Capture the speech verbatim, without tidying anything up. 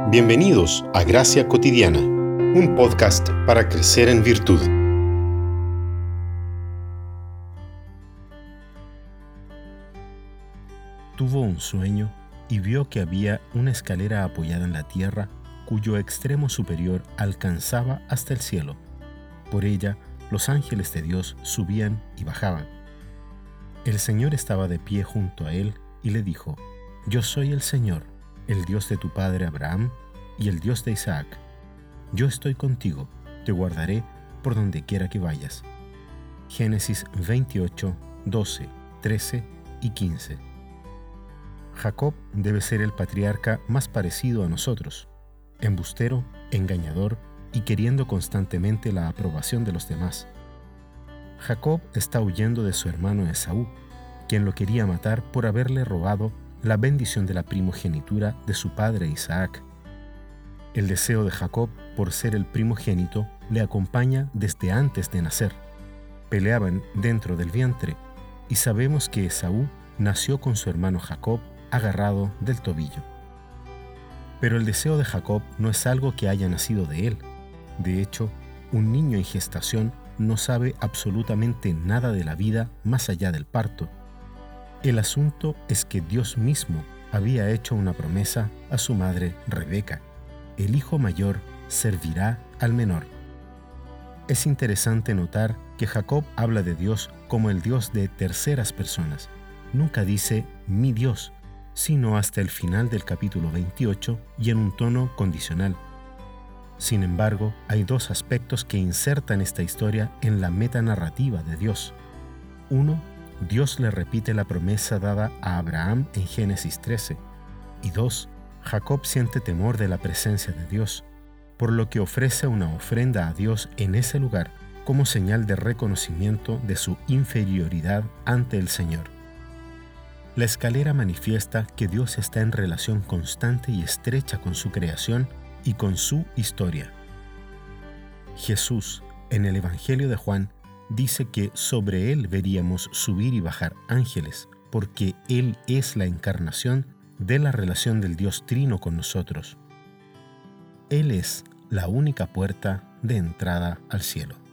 Bienvenidos a Gracia Cotidiana, un podcast para crecer en virtud. Tuvo un sueño y vio que había una escalera apoyada en la tierra cuyo extremo superior alcanzaba hasta el cielo. Por ella los ángeles de Dios subían y bajaban. El Señor estaba de pie junto a él y le dijo: Yo soy el Señor, el Dios de tu padre Abraham y el Dios de Isaac. Yo estoy contigo, te guardaré por donde quiera que vayas. Génesis veintiocho, doce, trece y quince. Jacob debe ser el patriarca más parecido a nosotros, embustero, engañador y queriendo constantemente la aprobación de los demás. Jacob está huyendo de su hermano Esaú, quien lo quería matar por haberle robado la bendición de la primogenitura de su padre Isaac. El deseo de Jacob por ser el primogénito le acompaña desde antes de nacer. Peleaban dentro del vientre y sabemos que Esaú nació con su hermano Jacob agarrado del tobillo. Pero el deseo de Jacob no es algo que haya nacido de él. De hecho, un niño en gestación no sabe absolutamente nada de la vida más allá del parto. El asunto es que Dios mismo había hecho una promesa a su madre Rebeca: el hijo mayor servirá al menor. Es interesante notar que Jacob habla de Dios como el Dios de terceras personas. Nunca dice mi Dios, sino hasta el final del capítulo veintiocho y en un tono condicional. Sin embargo, hay dos aspectos que insertan esta historia en la metanarrativa de Dios. Uno, Dios le repite la promesa dada a Abraham en Génesis trece. Y dos, Jacob siente temor de la presencia de Dios, por lo que ofrece una ofrenda a Dios en ese lugar como señal de reconocimiento de su inferioridad ante el Señor. La escalera manifiesta que Dios está en relación constante y estrecha con su creación y con su historia. Jesús, en el Evangelio de Juan, dice que sobre él veríamos subir y bajar ángeles, porque él es la encarnación de la relación del Dios Trino con nosotros. Él es la única puerta de entrada al cielo.